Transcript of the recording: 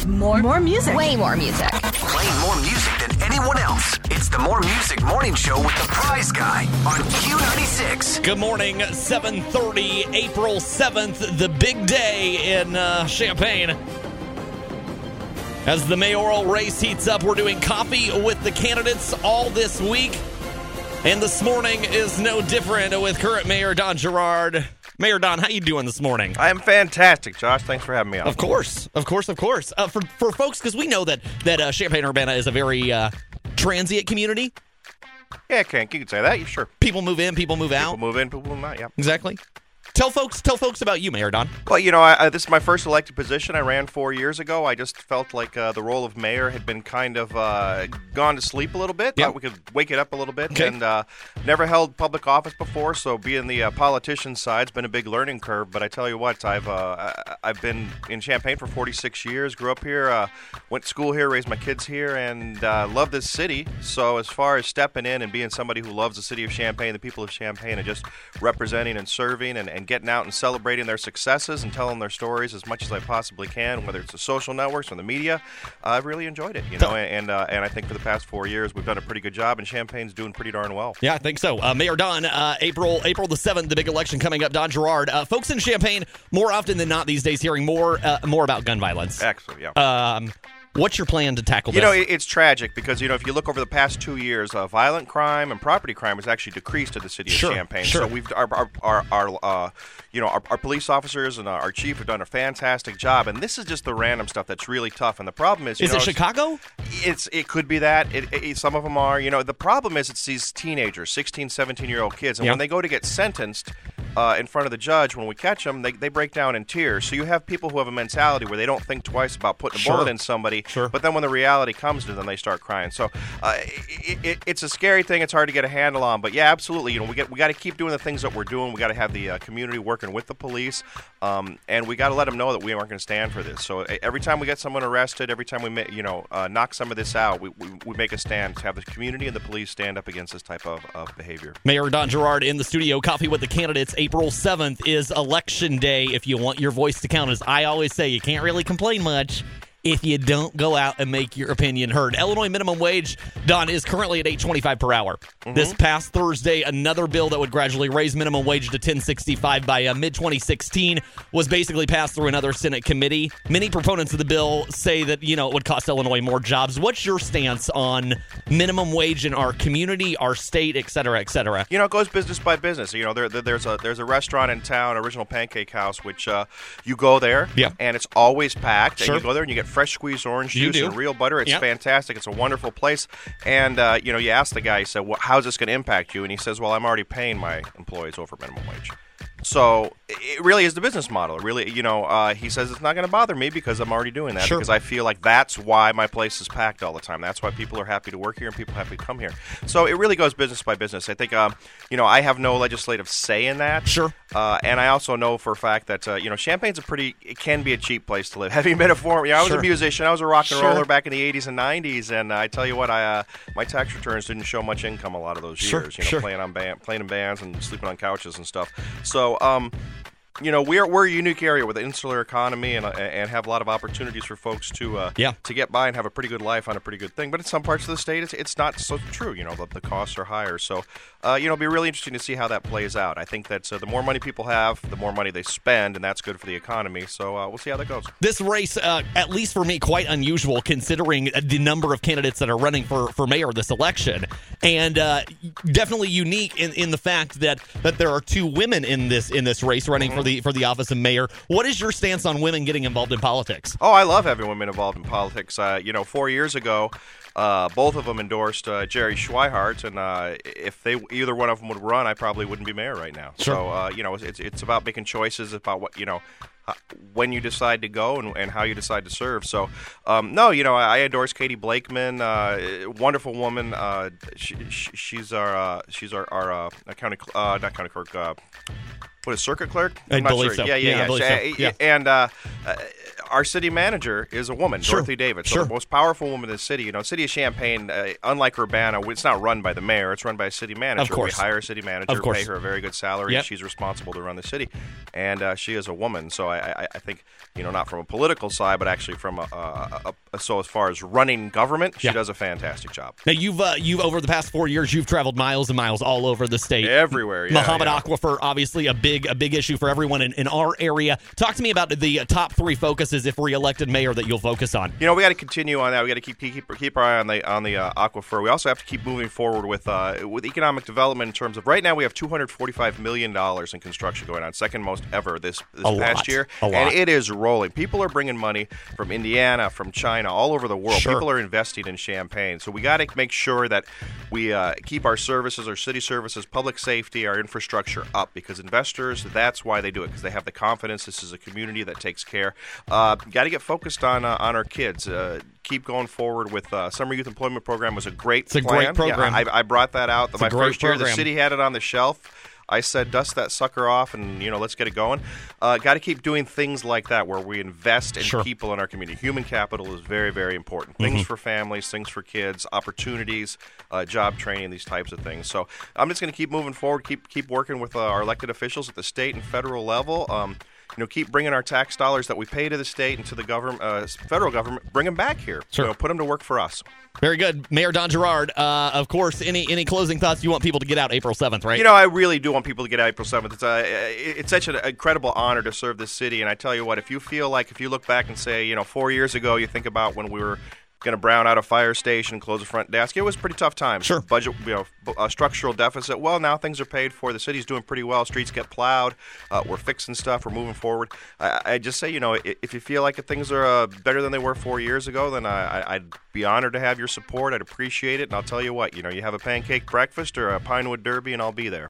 More music. Way more music. Playing more music than anyone else. It's the More Music Morning Show with the Prize Guy on Q96. Good morning, 7:30, April 7th, the big day in Champaign. As the mayoral race heats up, we're doing coffee with the candidates all this week. And this morning is no different with current Mayor Don Gerard. Mayor Don, how you doing this morning? I am fantastic, Josh. Thanks for having me on. Of course. For folks, because we know that Champaign-Urbana is a very transient community. Yeah, you can say that. Sure. People move in, people move out. People move in, people move out, yeah. Exactly. Tell folks about you, Mayor Don. Well, this is my first elected position. I ran 4 years ago. I just felt like the role of mayor had been kind of gone to sleep a little bit. Yep. Thought we could wake it up a little bit. Okay. And never held public office before, so being the politician side's been a big learning curve. But I tell you what, I've been in Champaign for 46 years. Grew up here, went to school here, raised my kids here, and love this city. So as far as stepping in and being somebody who loves the city of Champaign, the people of Champaign, and just representing and serving and getting out and celebrating their successes and telling their stories as much as I possibly can, whether it's the social networks or the media, I've really enjoyed it, and I think for the past 4 years we've done a pretty good job, and Champaign's doing pretty darn well. Yeah, I think so. Mayor Don, April the 7th, the big election coming up. Don Gerard, folks in Champaign, more often than not these days, hearing more about gun violence. Excellent, yeah. What's your plan to tackle this? It's tragic because, if you look over the past 2 years, violent crime and property crime has actually decreased in the city of Champaign. Sure. So we've our police officers and our chief have done a fantastic job, and this is just the random stuff that's really tough. And the problem is, is it Chicago? It could be that. Some of them are. The problem is it's these teenagers, 16, 17-year-old kids, and when they go to get sentenced in front of the judge, when we catch them, they break down in tears. So you have people who have a mentality where they don't think twice about putting a bullet in somebody. Sure. But then when the reality comes to them, they start crying. So it's a scary thing. It's hard to get a handle on. But yeah, absolutely. We got to keep doing the things that we're doing. We got to have the community working with the police, and we got to let them know that we aren't going to stand for this. So every time we get someone arrested, every time we knock some of this out, we make a stand to have the community and the police stand up against this type of behavior. Mayor Don Gerard in the studio. Coffee with the candidates. April 7th is Election Day. If you want your voice to count, as I always say, you can't really complain much if you don't go out and make your opinion heard. Illinois minimum wage, Don, is currently at $8.25 per hour. Mm-hmm. This past Thursday, another bill that would gradually raise minimum wage to $10.65 by mid-2016 was basically passed through another Senate committee. Many proponents of the bill say that, it would cost Illinois more jobs. What's your stance on minimum wage in our community, our state, et cetera, et cetera? It goes business by business. There's a restaurant in town, Original Pancake House, which you go there, and it's always packed. Sure. And you go there and you get fresh squeezed orange juice and real butter. It's fantastic. It's a wonderful place. And, you ask the guy, you said, well, how's this going to impact you? And he says, well, I'm already paying my employees over minimum wage. So it really is the business model. It really, he says it's not going to bother me because I'm already doing that. Sure. Because I feel like that's why my place is packed all the time. That's why people are happy to work here and people are happy to come here. So it really goes business by business. I think, I have no legislative say in that. Sure. And I also know for a fact that, Champaign's it can be a cheap place to live. Having been I was a musician. I was a rock and roller back in the 80s and 90s. And I tell you what, my tax returns didn't show much income a lot of those years. Playing in bands and sleeping on couches and stuff. So, we're a unique area with an insular economy and have a lot of opportunities for folks to get by and have a pretty good life on a pretty good thing. But in some parts of the state, it's not so true. The costs are higher. So, it'll be really interesting to see how that plays out. I think that the more money people have, the more money they spend, and that's good for the economy. So we'll see how that goes. This race, at least for me, quite unusual considering the number of candidates that are running for mayor this election, and definitely unique in the fact that there are two women in this race running for the office of mayor. What is your stance on women getting involved in politics? Oh, I love having women involved in politics. 4 years ago, both of them endorsed Jerry Schweihart, and if either one of them would run, I probably wouldn't be mayor right now. Sure. So, it's about making choices about what, when you decide to go and how you decide to serve. So, I endorse Katie Blakeman, wonderful woman. She's our county, not county clerk. What is circuit clerk? I believe so. Yeah. Yeah. And our city manager is a woman, Sure. Dorothy Davis, so Sure. the most powerful woman in the city. City of Champaign, unlike Urbana, it's not run by the mayor; it's run by a city manager. Of course. We hire a city manager, Of course. pay her a very good salary, Yep. and she's responsible to run the city. And she is a woman, so I think not from a political side, but actually from so as far as running government, she Yeah. does a fantastic job. Now, you've over the past 4 years, you've traveled miles and miles all over the state. Everywhere, yeah. Muhammad yeah. Aquifer, obviously a big issue for everyone in our area. Talk to me about the top 3 focuses if reelected mayor that you'll focus on. We got to continue on that. We got to keep our eye on the aquifer. We also have to keep moving forward with economic development in terms of right now we have $245 million in construction going on, second most ever this past year, and it is rolling. People are bringing money from Indiana, from China, all over the world. Sure. People are investing in Champaign, so we got to make sure that we keep our services, our city services, public safety, our infrastructure up, because investors, that's why they do it, because they have the confidence this is a community that takes care. Got to get focused on our kids. Keep going forward with Summer Youth Employment Program was a great plan. It's a great program. Yeah, I brought that out. It's My a great first year, program. the city had it on the shelf. I said, dust that sucker off and, let's get it going. Got to keep doing things like that where we invest in Sure. people in our community. Human capital is very, very important. Things for families, things for kids, opportunities, job training, these types of things. So I'm just going to keep moving forward, keep working with our elected officials at the state and federal level. Keep bringing our tax dollars that we pay to the state and to the government, federal government, bring them back here. Sure. Put them to work for us. Very good. Mayor Don Gerard, of course, any closing thoughts? You want people to get out April 7th, right? I really do want people to get out April 7th. It's such an incredible honor to serve this city. And I tell you what, if you look back and say, 4 years ago, you think about when we were going to brown out a fire station, close a front desk. It was a pretty tough time. Sure. Budget, structural deficit. Well, now things are paid for. The city's doing pretty well. Streets get plowed. We're fixing stuff. We're moving forward. I just say, if you feel like things are better than they were 4 years ago, then I'd be honored to have your support. I'd appreciate it. And I'll tell you what, you have a pancake breakfast or a Pinewood Derby, and I'll be there.